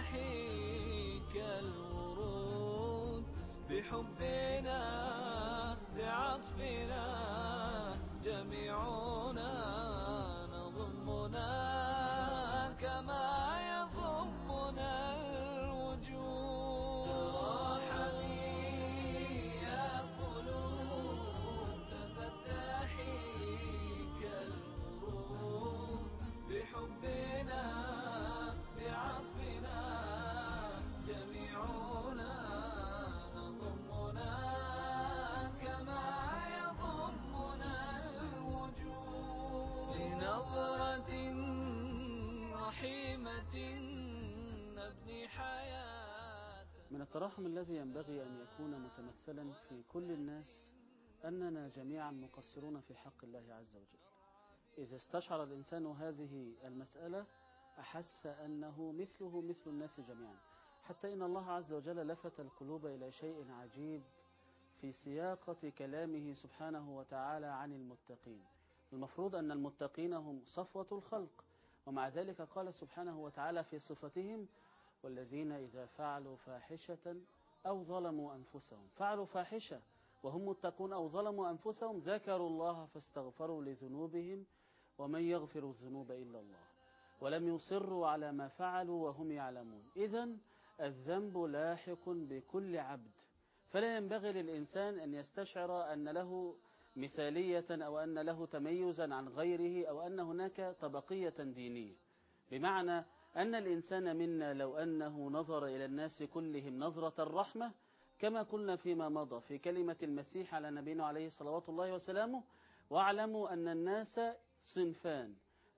تفتحي كالورود بحبنا بعطفنا جميعنا نضمنا كما يضمنا الوجود. تراحمي يا قلوب تفتحي كالورود بحبنا بعطفنا جميعنا نضمنا كما يضمنا الوجود. بنظرة رحيمة نبني حياة. من التراحم الذي ينبغي أن يكون متمثلا في كل الناس أننا جميعا مقصرون في حق الله عز وجل. إذا استشعر الإنسان هذه المسألة أحس أنه مثله مثل الناس جميعا، حتى إن الله عز وجل لفت القلوب إلى شيء عجيب في سياقة كلامه سبحانه وتعالى عن المتقين. المفروض أن المتقين هم صفوة الخلق، ومع ذلك قال سبحانه وتعالى في صفتهم: والذين إذا فعلوا فاحشة أو ظلموا أنفسهم، فعلوا فاحشة وهم متقون أو ظلموا أنفسهم ذكروا الله فاستغفروا لذنوبهم ومن يغفر الذنوب إلا الله ولم يصروا على ما فعلوا وهم يعلمون. إذن الذنب لاحق بكل عبد، فلا ينبغي للإنسان أن يستشعر أن له مثالية أو أن له تميزا عن غيره أو أن هناك طبقية دينية، بمعنى أن الإنسان منا لو أنه نظر إلى الناس كلهم نظرة الرحمة، كما قلنا فيما مضى في كلمة المسيح على نبينا عليه صلوات الله وسلامه: واعلموا أن الناس صنفان،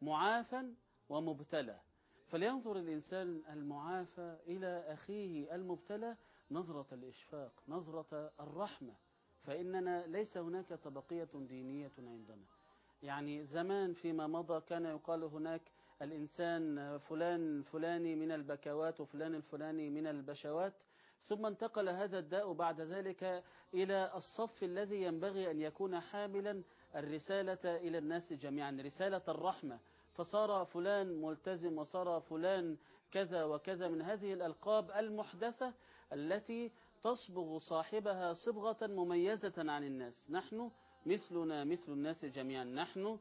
معافى ومبتلى. فلينظر الإنسان المعافى إلى أخيه المبتلى نظرة الإشفاق، نظرة الرحمة، فإننا ليس هناك طبقية دينية عندنا. يعني زمان فيما مضى كان يقال هناك الإنسان فلان فلاني من البكوات وفلان الفلاني من البشوات، ثم انتقل هذا الداء بعد ذلك إلى الصف الذي ينبغي أن يكون حاملا الرسالة إلى الناس جميعا، رسالة الرحمة، فصار فلان ملتزم وصار فلان كذا وكذا من هذه الألقاب المحدثة التي تصبغ صاحبها صبغة مميزة عن الناس. نحن مثلنا مثل الناس جميعا، نحن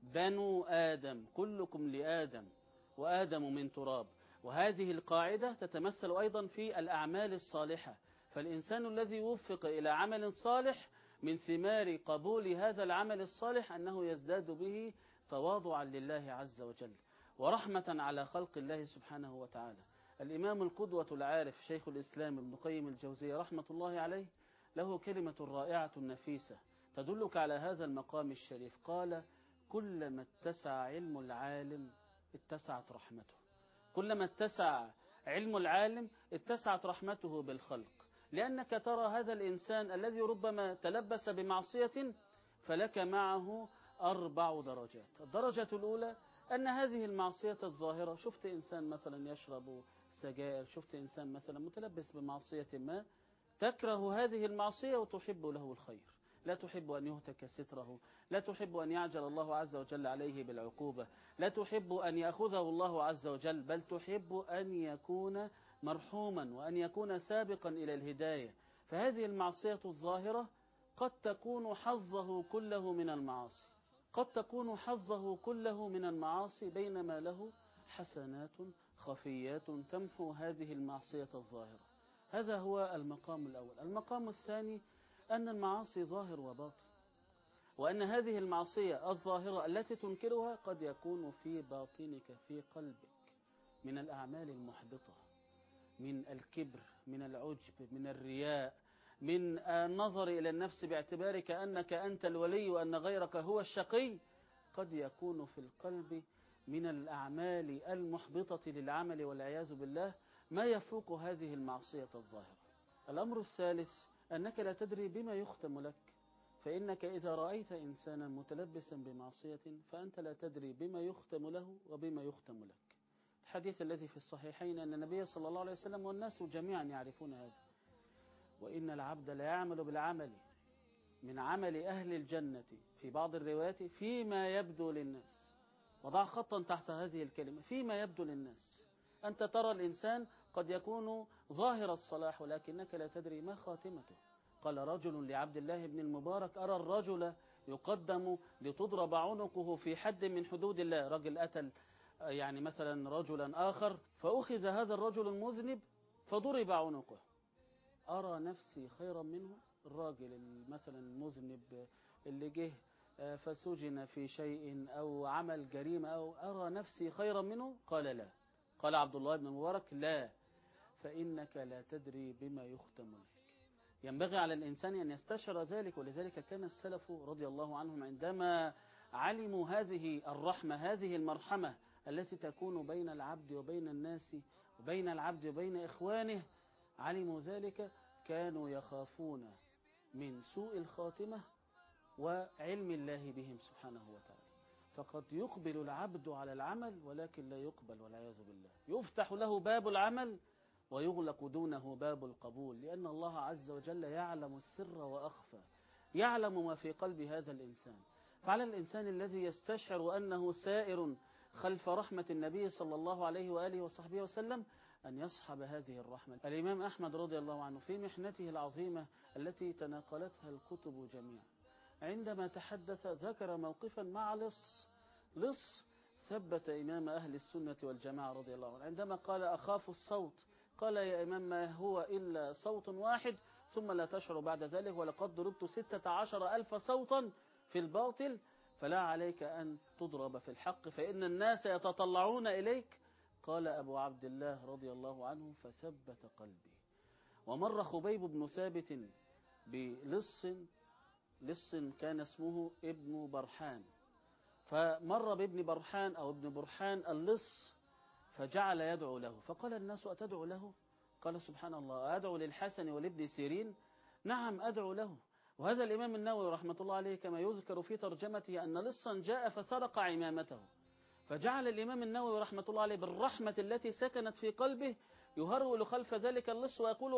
بنو آدم، كلكم لآدم وآدم من تراب. وهذه القاعدة تتمثل أيضا في الأعمال الصالحة، فالإنسان الذي يوفق إلى عمل صالح من ثمار قبول هذا العمل الصالح أنه يزداد به تواضعا لله عز وجل ورحمة على خلق الله سبحانه وتعالى. الإمام القدوة العارف شيخ الإسلام ابن قيم الجوزية رحمة الله عليه له كلمة رائعة نفيسة تدلك على هذا المقام الشريف. قال: كلما اتسع علم العالم اتسعت رحمته. كلما اتسع علم العالم اتسعت رحمته بالخلق، لأنك ترى هذا الإنسان الذي ربما تلبس بمعصية فلك معه 4 درجات. الدرجة الأولى أن هذه المعصية الظاهرة، شفت إنسان مثلا يشرب سجائر، شفت إنسان مثلا متلبس بمعصية ما، تكره هذه المعصية وتحب له الخير، لا تحب أن يهتك ستره، لا تحب أن يعجل الله عز وجل عليه بالعقوبة، لا تحب أن يأخذه الله عز وجل، بل تحب أن يكون مرحوما وأن يكون سابقا إلى الهداية. فهذه المعصية الظاهرة قد تكون حظه كله من المعاصي، قد تكون حظه كله من المعاصي، بينما له حسنات خفيات تمحو هذه المعصية الظاهرة. هذا هو المقام الأول. المقام الثاني أن المعاصي ظاهر وباطن، وأن هذه المعصية الظاهرة التي تنكرها قد يكون في باطنك في قلبك من الأعمال المحبطة، من الكبر، من العجب، من الرياء، من النظر إلى النفس باعتبارك أنك أنت الولي وأن غيرك هو الشقي. قد يكون في القلب من الأعمال المحبطة للعمل والعياذ بالله ما يفوق هذه المعصية الظاهرة. الأمر الثالث أنك لا تدري بما يختم لك، فإنك إذا رأيت إنسانا متلبسا بمعصية فأنت لا تدري بما يختم له وبما يختم لك. الحديث الذي في الصحيحين أن النبي صلى الله عليه وسلم والناس جميعا يعرفون هذا: وإن العبد لا يعمل بالعمل من عمل أهل الجنة في بعض الروايات فيما يبدو للناس. وضع خطا تحت هذه الكلمة، فيما يبدو للناس. أنت ترى الإنسان قد يكون ظاهر الصلاح ولكنك لا تدري ما خاتمته. قال رجل لعبد الله بن المبارك: أرى الرجل يقدم لتضرب عنقه في حد من حدود الله. رجل قتل يعني مثلا رجلا آخر، فأخذ هذا الرجل المذنب فضرب عنقه. أرى نفسي خيرا منه؟ الراجل مثلا المذنب اللي جه فسجن في شيء أو عمل جريمة، أو أرى نفسي خيرا منه؟ قال لا. قال عبد الله بن المبارك: لا، فإنك لا تدري بما يختم لك. ينبغي على الإنسان أن يستشعر ذلك. ولذلك كان السلف رضي الله عنهم عندما علموا هذه الرحمة، هذه المرحمة التي تكون بين العبد وبين الناس وبين العبد وبين إخوانه، علموا ذلك كانوا يخافون من سوء الخاتمة وعلم الله بهم سبحانه وتعالى. فقد يقبل العبد على العمل ولكن لا يقبل والعياذ بالله، يفتح له باب العمل ويغلق دونه باب القبول، لأن الله عز وجل يعلم السر وأخفى، يعلم ما في قلب هذا الإنسان. فعلى الإنسان الذي يستشعر أنه سائر خلف رحمة النبي صلى الله عليه وآله وصحبه وسلم أن يصحب هذه الرحمة. الإمام أحمد رضي الله عنه في محنته العظيمة التي تناقلتها الكتب جميعا، عندما تحدث ذكر موقفا مع لص ثبت إمام أهل السنة والجماعة رضي الله عنه، عندما قال: أخاف الصوت. قال: يا إمام ما هو إلا صوت واحد ثم لا تشعر بعد ذلك، ولقد ضربت 16,000 صوتا في الباطل، فلا عليك أن تضرب في الحق فإن الناس يتطلعون إليك. قال أبو عبد الله رضي الله عنه: فثبت قلبي. ومر خبيب بن ثابت لص كان اسمه ابن برحان، فمر بابن برحان أو ابن برحان اللص فجعل يدعو له، فقال الناس: أتدعو له؟ قال: سبحان الله، أدعو للحسن ولابن سيرين؟ نعم أدعو له. وهذا الإمام النووي رحمة الله عليه كما يذكر في ترجمته أن لصا جاء فسرق عمامته، فجعل الإمام النووي رحمة الله عليه بالرحمة التي سكنت في قلبه يهرول خلف ذلك اللص ويقول: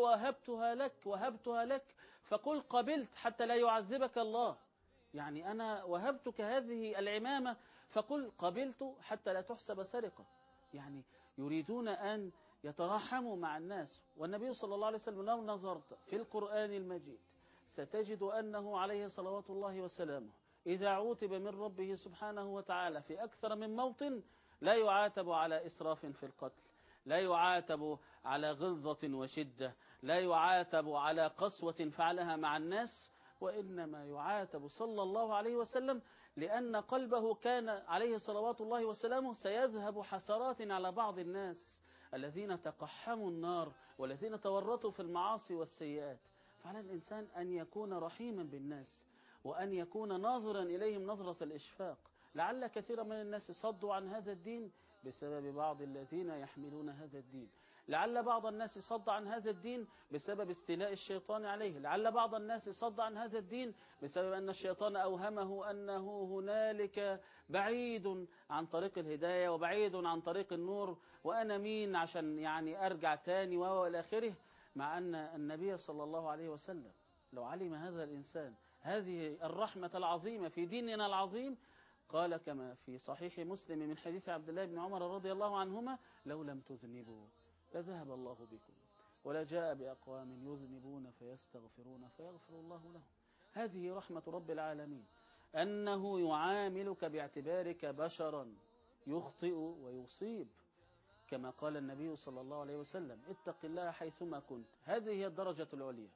وهبتها لك فقل قبلت حتى لا يعذبك الله. يعني أنا وهبتك هذه العمامة فقل قبلت حتى لا تحسب سرقة. يعني يريدون أن يتراحموا مع الناس. والنبي صلى الله عليه وسلم لو نظرت في القرآن المجيد ستجد أنه عليه صلوات الله وسلامه إذا عوتب من ربه سبحانه وتعالى في أكثر من موطن لا يعاتب على إسراف في القتل، لا يعاتب على غلظة وشدة، لا يعاتب على قسوة فعلها مع الناس، وإنما يعاتب صلى الله عليه وسلم لأن قلبه كان عليه صلوات الله وسلامه سيذهب حسرات على بعض الناس الذين تقحموا النار والذين تورطوا في المعاصي والسيئات. فعلى الإنسان أن يكون رحيما بالناس وأن يكون ناظرا إليهم نظرة الإشفاق. لعل كثير من الناس صدوا عن هذا الدين بسبب بعض الذين يحملون هذا الدين، لعل بعض الناس صد عن هذا الدين بسبب استيلاء الشيطان عليه، لعل بعض الناس صد عن هذا الدين بسبب أن الشيطان أوهمه أنه هنالك بعيد عن طريق الهداية وبعيد عن طريق النور، وأنا مين عشان يعني أرجع تاني وإلى آخره. مع أن النبي صلى الله عليه وسلم لو علم هذا الإنسان هذه الرحمة العظيمة في ديننا العظيم قال كما في صحيح مسلم من حديث عبد الله بن عمر رضي الله عنهما: لو لم تذنبوا لذهب الله بكم ولجاء بأقوام يذنبون فيستغفرون فيغفر الله لهم. هذه رحمة رب العالمين، أنه يعاملك باعتبارك بشرا يخطئ ويصيب، كما قال النبي صلى الله عليه وسلم: اتق الله حيثما كنت. هذه هي الدرجة العليا.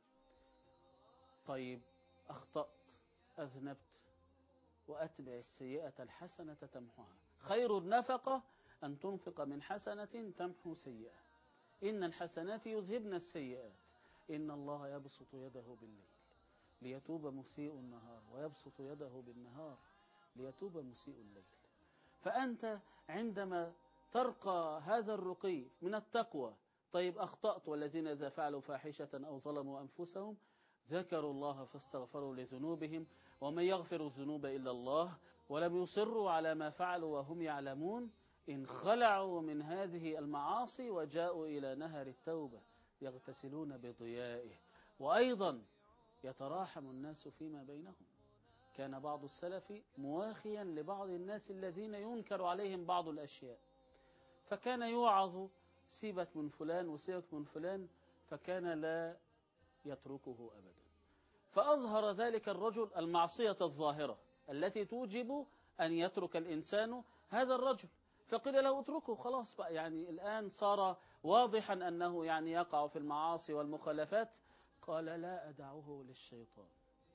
طيب أخطأت أذنبت وأتبع السيئة الحسنة تمحها. خير النفقة أن تنفق من حسنة تمحو سيئة. إن الحسنات يذهبن السيئات. إن الله يبسط يده بالليل ليتوب مسيء النهار ويبسط يده بالنهار ليتوب مسيء الليل. فأنت عندما ترقى هذا الرقي من التقوى، طيب أخطأت والذين إذا فعلوا فاحشة أو ظلموا أنفسهم ذكروا الله فاستغفروا لذنوبهم ومن يغفر الذنوب إلا الله ولم يصروا على ما فعلوا وهم يعلمون انخلعوا من هذه المعاصي وجاءوا إلى نهر التوبة يغتسلون بضيائه. وأيضا يتراحم الناس فيما بينهم. كان بعض السلف مواخيا لبعض الناس الذين ينكر عليهم بعض الأشياء، فكان يوعظ سيبك من فلان وسيبك من فلان، فكان لا يتركه أبدا. فأظهر ذلك الرجل المعصية الظاهرة التي توجب أن يترك الإنسان هذا الرجل، فقيل له اتركه خلاص بقى، يعني الآن صار واضحا أنه يعني يقع في المعاصي والمخالفات. قال لا أدعه للشيطان،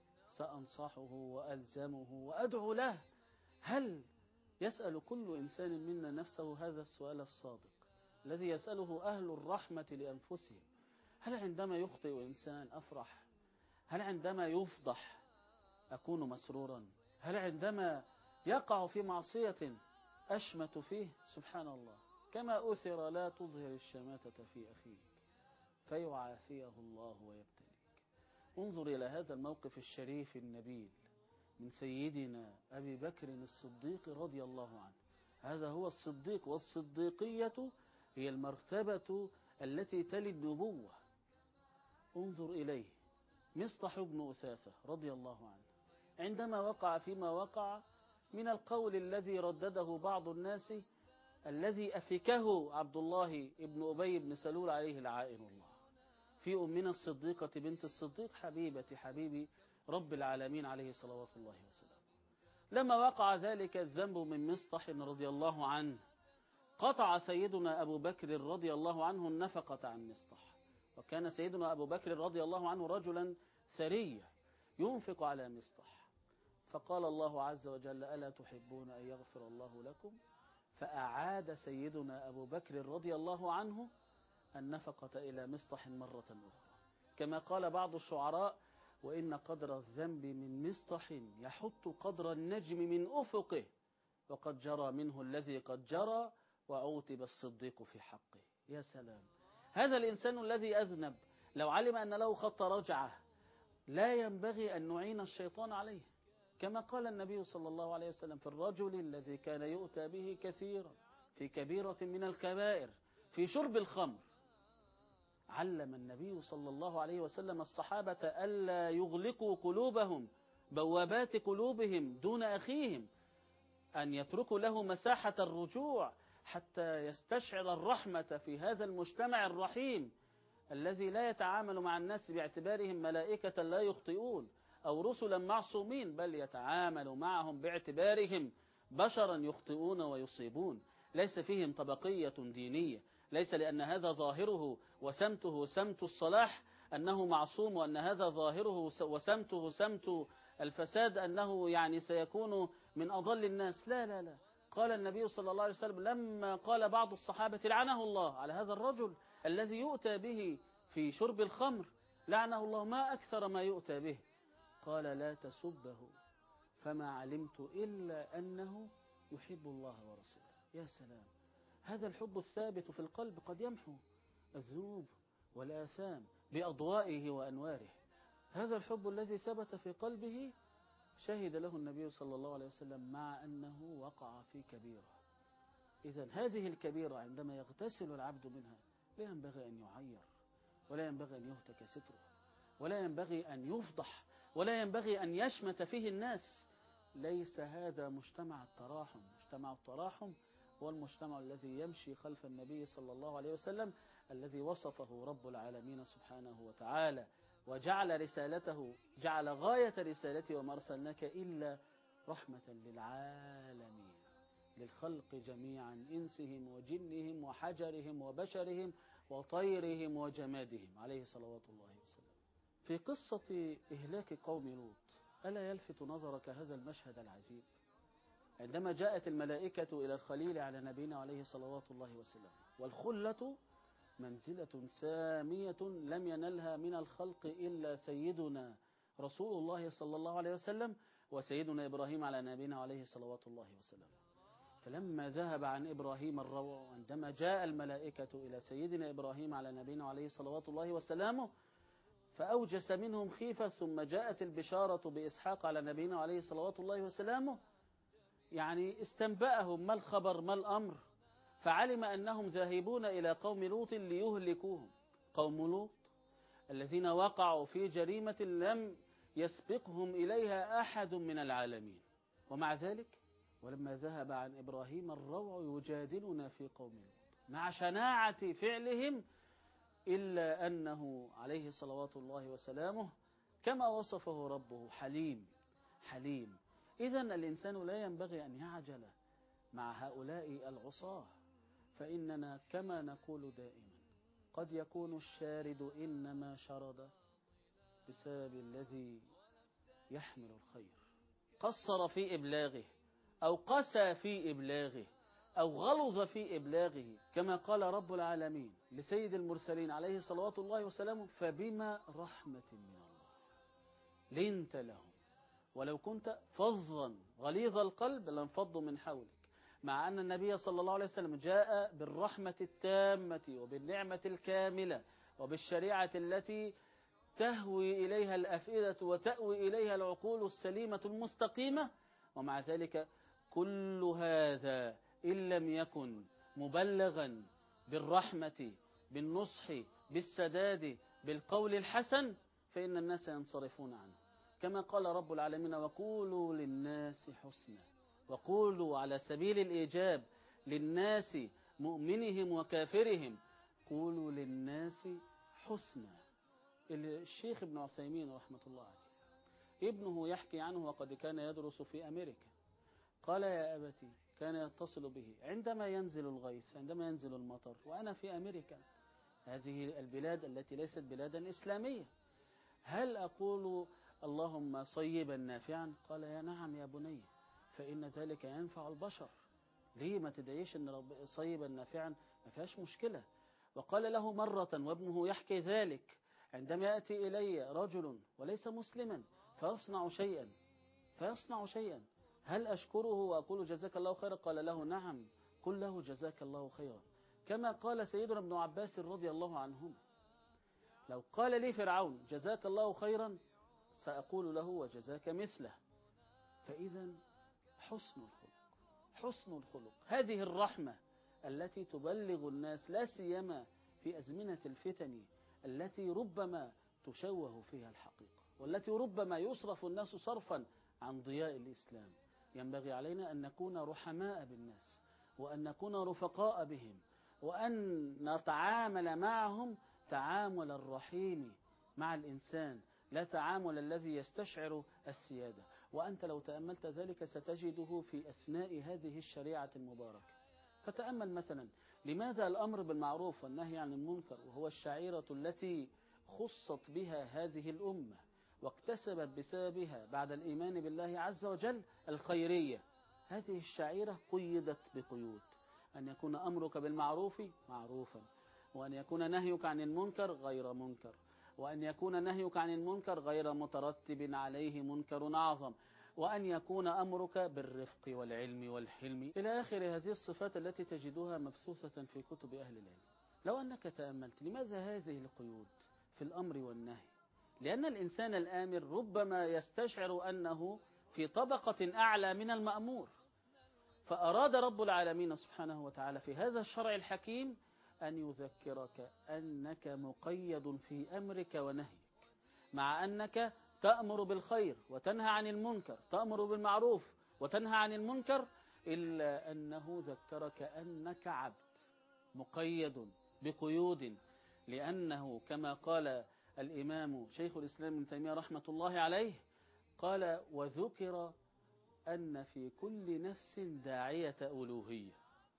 سأنصحه وألزمه وأدعو له. هل يسأل كل إنسان منا نفسه هذا السؤال الصادق الذي يسأله أهل الرحمة لأنفسهم؟ هل عندما يخطئ إنسان أفرح؟ هل عندما يفضح أكون مسرورا؟ هل عندما يقع في معصية أشمت فيه؟ سبحان الله، كما أثر لا تظهر الشماتة في أخيك فيعافيه الله ويبتليك. انظر إلى هذا الموقف الشريف النبيل من سيدنا أبي بكر الصديق رضي الله عنه. هذا هو الصديق، والصديقية هي المرتبة التي تلي النبوة. انظر إليه مصطح بن أثاثة رضي الله عنه عندما وقع فيما وقع من القول الذي ردده بعض الناس، الذي أفكه عبد الله بن أبي بن سلول عليه لعائن الله، في أمنا الصديقة بنت الصديق حبيبة حبيب رب العالمين عليه صلوات الله وسلامه. لما وقع ذلك الذنب من مصطح رضي الله عنه، قطع سيدنا أبو بكر رضي الله عنه النفقة عن مصطح. وكان سيدنا أبو بكر رضي الله عنه رجلا ثريا ينفق على مصطح، فقال الله عز وجل ألا تحبون أن يغفر الله لكم؟ فأعاد سيدنا أبو بكر رضي الله عنه النفقة إلى مصطح مرة أخرى، كما قال بعض الشعراء وإن قدر الذنب من مصطح يحط قدر النجم من أفقه، وقد جرى منه الذي قد جرى وعوتب الصديق في حقه. يا سلام، هذا الإنسان الذي أذنب لو علم أن له خط رجعة لا ينبغي أن نعين الشيطان عليه، كما قال النبي صلى الله عليه وسلم في الرجل الذي كان يؤتى به كثيرا في كبيرة من الكبائر في شرب الخمر. علم النبي صلى الله عليه وسلم الصحابة ألا يغلقوا قلوبهم، بوابات قلوبهم دون أخيهم، أن يتركوا له مساحة الرجوع حتى يستشعر الرحمة في هذا المجتمع الرحيم الذي لا يتعامل مع الناس باعتبارهم ملائكة لا يخطئون أو رسلا معصومين، بل يتعامل معهم باعتبارهم بشرا يخطئون ويصيبون، ليس فيهم طبقية دينية، ليس لأن هذا ظاهره وسمته سمت الصلاح أنه معصوم، وأن هذا ظاهره وسمته سمت الفساد أنه يعني سيكون من أضل الناس. لا لا لا، قال النبي صلى الله عليه وسلم لما قال بعض الصحابة لعنه الله على هذا الرجل الذي يؤتى به في شرب الخمر، لعنه الله ما أكثر ما يؤتى به، قال لا تسبه فما علمت إلا أنه يحب الله ورسوله. يا سلام، هذا الحب الثابت في القلب قد يمحو الذنوب والآثام بأضوائه وأنواره. هذا الحب الذي ثبت في قلبه شهد له النبي صلى الله عليه وسلم مع أنه وقع في كبيرة. إذن هذه الكبيرة عندما يغتسل العبد منها لا ينبغي أن يعير، ولا ينبغي أن يهتك ستره، ولا ينبغي أن يفضح، ولا ينبغي أن يشمت فيه الناس. ليس هذا مجتمع التراحم. مجتمع التراحم هو المجتمع الذي يمشي خلف النبي صلى الله عليه وسلم، الذي وصفه رب العالمين سبحانه وتعالى وجعل رسالته، جعل غاية رسالته وما أرسلناك إلا رحمة للعالمين، للخلق جميعا، إنسهم وجنهم وحجرهم وبشرهم وطيرهم وجمادهم عليه صلوات الله وسلم. في قصة إهلاك قوم لوط ألا يلفت نظرك هذا المشهد العجيب؟ عندما جاءت الملائكة إلى الخليل على نبينا عليه صلوات الله وسلم، والخلة منزلة سامية لم ينلها من الخلق إلا سيدنا رسول الله صلى الله عليه وسلم وسيدنا إبراهيم على نبينا عليه صلوات الله وسلم. فلما ذهب عن إبراهيم الروع، عندما جاء الملائكة إلى سيدنا إبراهيم على نبينا عليه صلوات الله وسلامه فأوجس منهم خيفة، ثم جاءت البشارة بإسحاق على نبينا عليه صلوات الله وسلامه، يعني استنبأهم ما الخبر ما الأمر، فعلم أنهم ذاهبون إلى قوم لوط ليهلكوهم. قوم لوط الذين وقعوا في جريمة لم يسبقهم إليها أحد من العالمين، ومع ذلك ولما ذهب عن إبراهيم الروع يجادلنا في قوم لوط. مع شناعة فعلهم، إلا أنه عليه صلوات الله وسلامه كما وصفه ربه حليم. حليم. إذن الإنسان لا ينبغي أن يعجل مع هؤلاء العصاة، فإننا كما نقول دائما قد يكون الشارد إنما شرد بسبب الذي يحمل الخير، قصر في إبلاغه أو قسى في إبلاغه أو غلظ في إبلاغه، كما قال رب العالمين لسيد المرسلين عليه صلوات الله وسلامه: فبما رحمة من الله لنت لهم ولو كنت فظا غليظ القلب لانفضوا من حولك. مع أن النبي صلى الله عليه وسلم جاء بالرحمة التامة وبالنعمة الكاملة وبالشريعة التي تهوي إليها الأفئدة وتأوي إليها العقول السليمة المستقيمة، ومع ذلك كل هذا إن لم يكن مبلغا بالرحمة بالنصح بالسداد بالقول الحسن فإن الناس ينصرفون عنه. كما قال رب العالمين: وقولوا للناس حسنا، وقولوا على سبيل الإيجاب للناس مؤمنهم وكافرهم، قولوا للناس حسنا. الشيخ ابن عثيمين رحمة الله عليه ابنه يحكي عنه وقد كان يدرس في أمريكا، قال: يا أبتي، كان يتصل به عندما ينزل الغيث، عندما ينزل المطر وأنا في أمريكا، هذه البلاد التي ليست بلادا إسلامية، هل أقول اللهم صيبا نافعا؟ قال: يا نعم يا بني، فإن ذلك ينفع البشر. ليه ما تدعيش أن رب صيبا نافعا؟ ما فيهاش مشكلة. وقال له مرة وابنه يحكي ذلك: عندما يأتي إلي رجل وليس مسلما فيصنع شيئا هل أشكره وأقول جزاك الله خيرا؟ قال له: نعم، قل له جزاك الله خيرا. كما قال سيدنا ابن عباس رضي الله عنهما: لو قال لي فرعون جزاك الله خيرا سأقول له وجزاك مثله. فإذا حسن الخلق هذه الرحمة التي تبلغ الناس، لا سيما في أزمنة الفتن التي ربما تشوه فيها الحقيقة، والتي ربما يصرف الناس صرفا عن ضياء الإسلام. ينبغي علينا أن نكون رحماء بالناس، وأن نكون رفقاء بهم، وأن نتعامل معهم تعامل الرحيم مع الإنسان، لا تعامل الذي يستشعر السيادة. وأنت لو تأملت ذلك ستجده في أثناء هذه الشريعة المباركة. فتأمل مثلا لماذا الأمر بالمعروف والنهي عن المنكر، وهو الشعيرة التي خصت بها هذه الأمة واكتسبت بسببها بعد الإيمان بالله عز وجل الخيرية، هذه الشعيرة قيدت بقيود: أن يكون أمرك بالمعروف معروفا، وأن يكون نهيك عن المنكر غير منكر، وأن يكون نهيك عن المنكر غير مترتب عليه منكر أعظم، وأن يكون أمرك بالرفق والعلم والحلم إلى آخر هذه الصفات التي تجدها مبثوثة في كتب أهل العلم. لو أنك تأملت لماذا هذه القيود في الأمر والنهي؟ لأن الإنسان الآمر ربما يستشعر أنه في طبقة أعلى من المأمور، فأراد رب العالمين سبحانه وتعالى في هذا الشرع الحكيم أن يذكرك أنك مقيد في أمرك ونهيك، مع أنك تأمر بالخير وتنهى عن المنكر، تأمر بالمعروف وتنهى عن المنكر، إلا أنه ذكرك أنك عبد مقيد بقيود. لأنه كما قال الإمام شيخ الإسلام ابن تيمية رحمة الله عليه، قال: وذكر أن في كل نفس داعية ألوهية.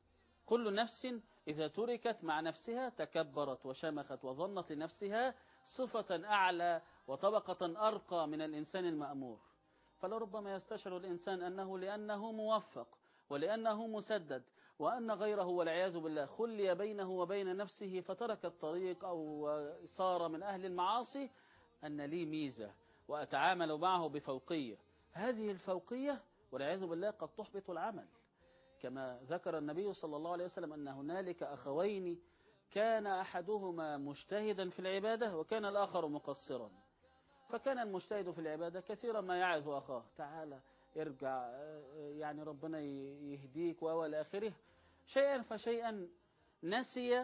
كل نفس إذا تركت مع نفسها تكبرت وشمخت وظنت لنفسها صفة أعلى وطبقة أرقى من الإنسان المأمور. فلربما يستشعر الإنسان أنه لأنه موفق ولأنه مسدد، وأن غيره والعياذ بالله خلي بينه وبين نفسه فترك الطريق أو صار من أهل المعاصي، أن لي ميزة وأتعامل معه بفوقية. هذه الفوقية والعياذ بالله قد تحبط العمل. كما ذكر النبي صلى الله عليه وسلم أن هنالك أخوين كان أحدهما مجتهدا في العبادة وكان الآخر مقصرا. فكان المجتهد في العبادة كثيرا ما يعظ أخاه: تعالى ارجع، يعني ربنا يهديك وإلى آخره. شيئا فشيئا نسي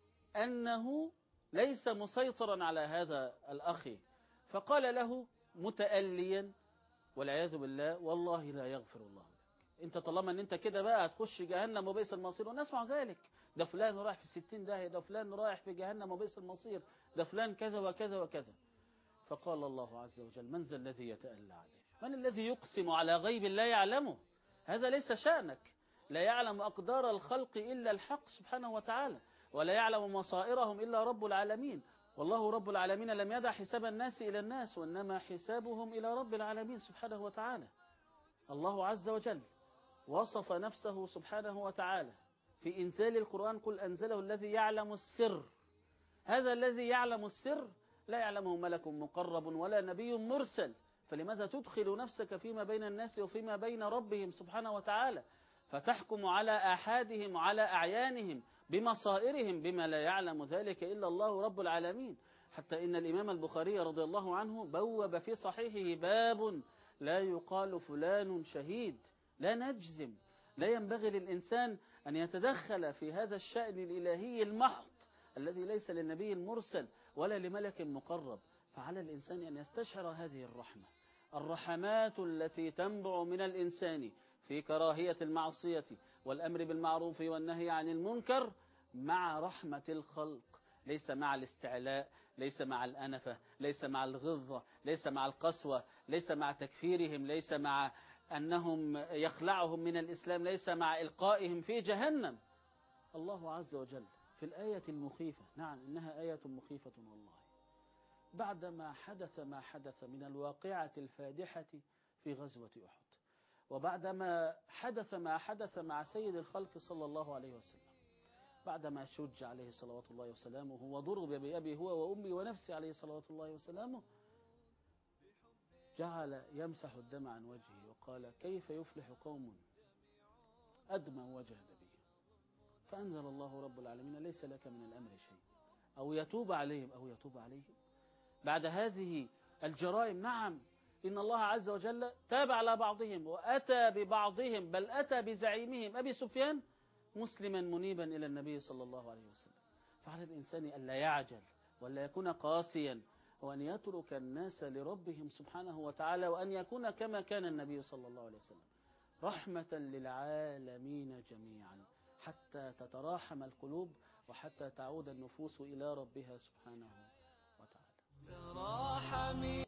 أنه ليس مسيطرا على هذا الأخ، فقال له متأليا والعياذ بالله: والله لا يغفر الله لك. انت طالما ان انت كده بقى هتخش جهنم وبئس المصير، ونسمع ذلك، ده فلان رايح في 60 داهية، ده فلان رايح في جهنم وبئس المصير، ده فلان كذا وكذا وكذا. فقال الله عز وجل: من ذا الذي يتألى عليه؟ من الذي يقسم على غيب لا يعلمه؟ هذا ليس شأنك. لا يعلم أقدار الخلق إلا الحق سبحانه وتعالى، ولا يعلم مصائرهم إلا رب العالمين. والله رب العالمين لم يدع حساب الناس إلى الناس، وإنما حسابهم إلى رب العالمين سبحانه وتعالى. الله عز وجل وصف نفسه سبحانه وتعالى في إنزال القرآن: قل أنزله الذي يعلم السر. هذا الذي يعلم السر لا يعلمه ملك مقرب ولا نبي مرسل، فلماذا تدخل نفسك فيما بين الناس وفيما بين ربهم سبحانه وتعالى، فتحكم على آحادهم وعلى أعيانهم بمصائرهم بما لا يعلم ذلك إلا الله رب العالمين؟ حتى إن الإمام البخاري رضي الله عنه بوب في صحيحه باب: لا يقال فلان شهيد. لا نجزم، لا ينبغي للإنسان أن يتدخل في هذا الشأن الإلهي المحض الذي ليس للنبي المرسل ولا لملك مقرب. فعلى الإنسان أن يستشعر هذه الرحمة، الرحمات التي تنبع من الإنسان في كراهية المعصية والأمر بالمعروف والنهي عن المنكر، مع رحمة الخلق، ليس مع الاستعلاء، ليس مع الأنفة، ليس مع الغضة، ليس مع القسوة، ليس مع تكفيرهم، ليس مع أنهم يخلعهم من الإسلام، ليس مع إلقائهم في جهنم. الله عز وجل في الآية المخيفة، نعم إنها آية مخيفة والله، بعدما حدث ما حدث من الواقعة الفادحة في غزوة أحد، وبعدما حدث ما حدث مع سيد الخلق صلى الله عليه وسلم، بعدما شج عليه صلوات الله وسلامه وضرب بأبي هو وأمي ونفسي عليه صلوات الله وسلامه، جعل يمسح الدم عن وجهه وقال: كيف يفلح قوم أدمى وجه نبي؟ فأنزل الله رب العالمين: ليس لك من الأمر شيء، أو يتوب عليهم أو يتوب عليهم. بعد هذه الجرائم، نعم إن الله عز وجل تاب على بعضهم وأتى ببعضهم، بل أتى بزعيمهم أبي سفيان مسلما منيبا إلى النبي صلى الله عليه وسلم. فعلى الإنسان ألا يعجل ولا يكون قاسيا، وأن يترك الناس لربهم سبحانه وتعالى، وأن يكون كما كان النبي صلى الله عليه وسلم، رحمة للعالمين جميعا، حتى تتراحم القلوب وحتى تعود النفوس إلى ربها سبحانه وتعالى. تراحمي